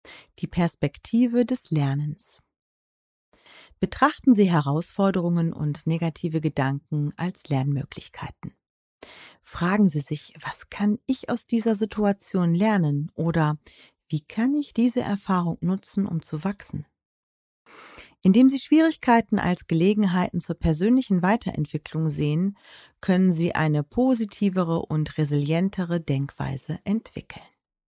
Die Perspektive des Lernens. Betrachten Sie Herausforderungen und negative Gedanken als Lernmöglichkeiten. Fragen Sie sich, was kann ich aus dieser Situation lernen oder wie kann ich diese Erfahrung nutzen, um zu wachsen? Indem Sie Schwierigkeiten als Gelegenheiten zur persönlichen Weiterentwicklung sehen, können Sie eine positivere und resilientere Denkweise entwickeln.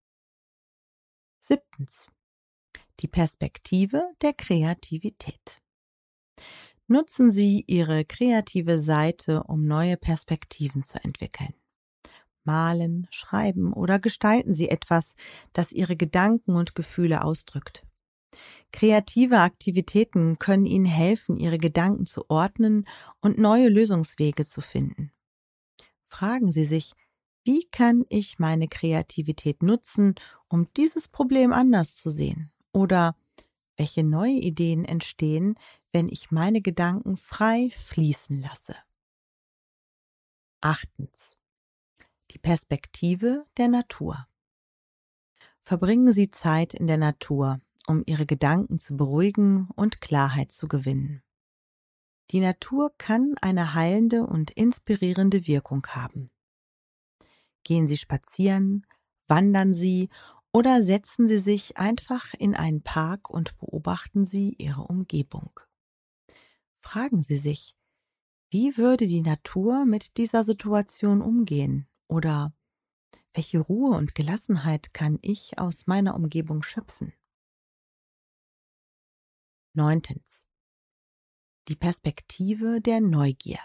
7. Die Perspektive der Kreativität. Nutzen Sie Ihre kreative Seite, um neue Perspektiven zu entwickeln. Malen, schreiben oder gestalten Sie etwas, das Ihre Gedanken und Gefühle ausdrückt. Kreative Aktivitäten können Ihnen helfen, Ihre Gedanken zu ordnen und neue Lösungswege zu finden. Fragen Sie sich, wie kann ich meine Kreativität nutzen, um dieses Problem anders zu sehen? Oder welche neue Ideen entstehen, wenn ich meine Gedanken frei fließen lasse? 8. Die Perspektive der Natur. Verbringen Sie Zeit in der Natur, um Ihre Gedanken zu beruhigen und Klarheit zu gewinnen. Die Natur kann eine heilende und inspirierende Wirkung haben. Gehen Sie spazieren, wandern Sie oder setzen Sie sich einfach in einen Park und beobachten Sie Ihre Umgebung. Fragen Sie sich, wie würde die Natur mit dieser Situation umgehen? Oder welche Ruhe und Gelassenheit kann ich aus meiner Umgebung schöpfen? 9. Die Perspektive der Neugier.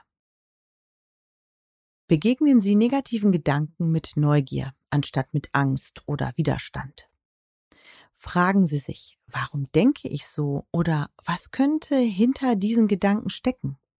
Begegnen Sie negativen Gedanken mit Neugier, anstatt mit Angst oder Widerstand. Fragen Sie sich, warum denke ich so oder was könnte hinter diesen Gedanken stecken?